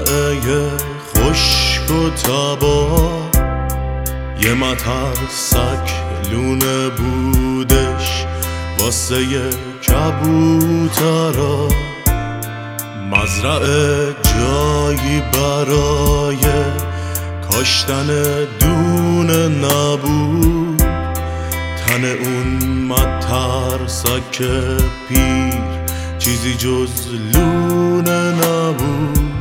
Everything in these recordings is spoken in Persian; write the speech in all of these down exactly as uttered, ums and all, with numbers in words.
مزرعه خشک و تبا، یه مترسک لونه بودش واسه کبوترا. مزرعه جایی برای کاشتن دونه نبود، تن اون مترسک پیر چیزی جز لونه نبود.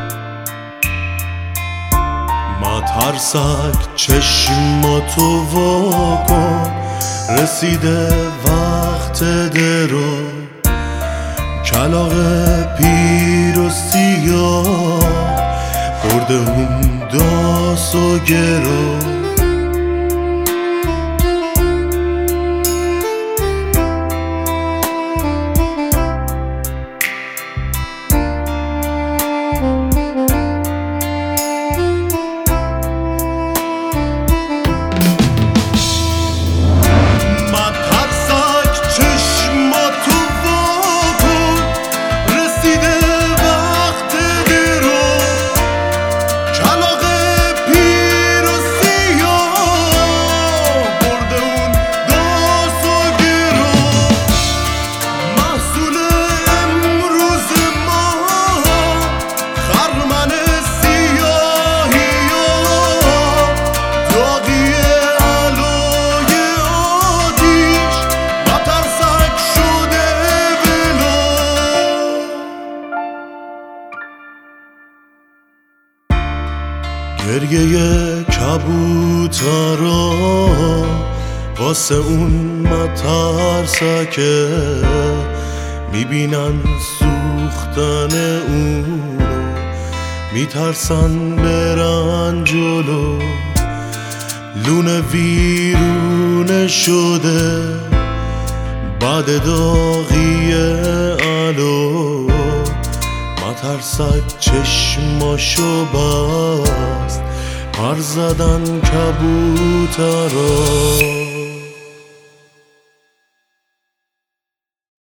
مترسک چشماتو وا کن، رسیده وقت درو. کلاغ پیر و سیاه برده اون داس و گرو. گریه کبوترا واسه اون مترسکه، میبینن سوختن اونو میترسن برن جلو. لونه ویرونه شده بعد داغی الو. مترسک چشماشو بست، پر زدن کبوترا.